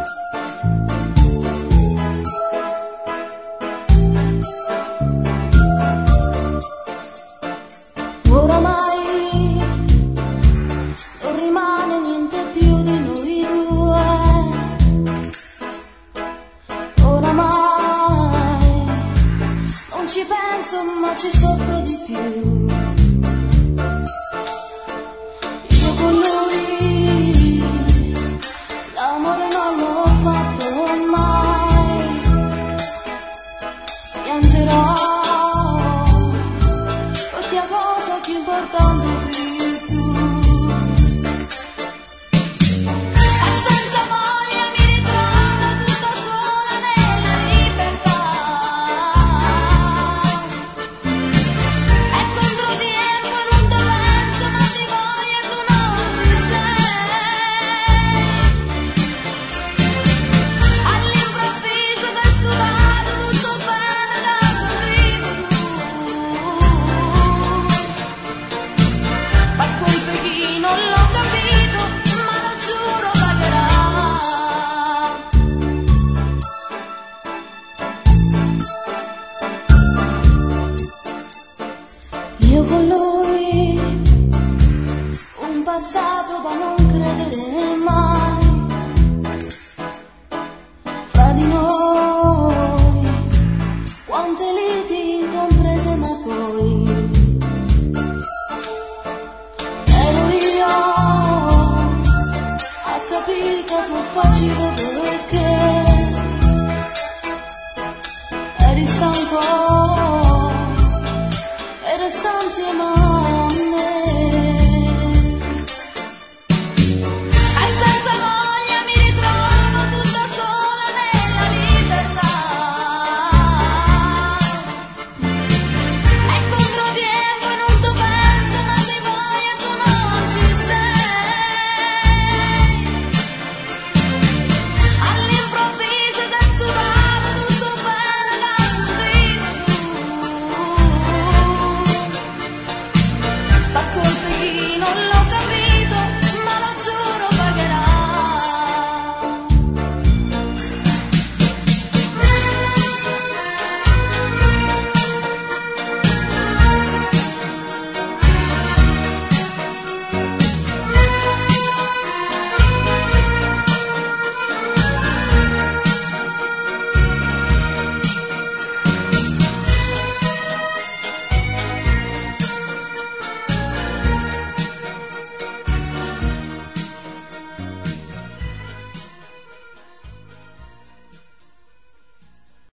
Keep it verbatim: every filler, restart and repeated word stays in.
Oramai non rimane niente più di noi due, oramai non ci penso ma ci soffro di più. Io con lui l'amore non l'ho fatto mai, piangerò perché la cosa più importante sei tu. E senza voglia mi ritrovo tutta sola nella libertà, e contro tempo non te penso ma ti voglio e tu non ci sei. All'improvviso sei studato tutto bene da arrivo tu, ma quel pochino l'ho capito, ma lo giuro pagherà. Io con lui un passato da non credere mai, fra di noi quante liti comprese ma poi ero io a capire che fu facile perché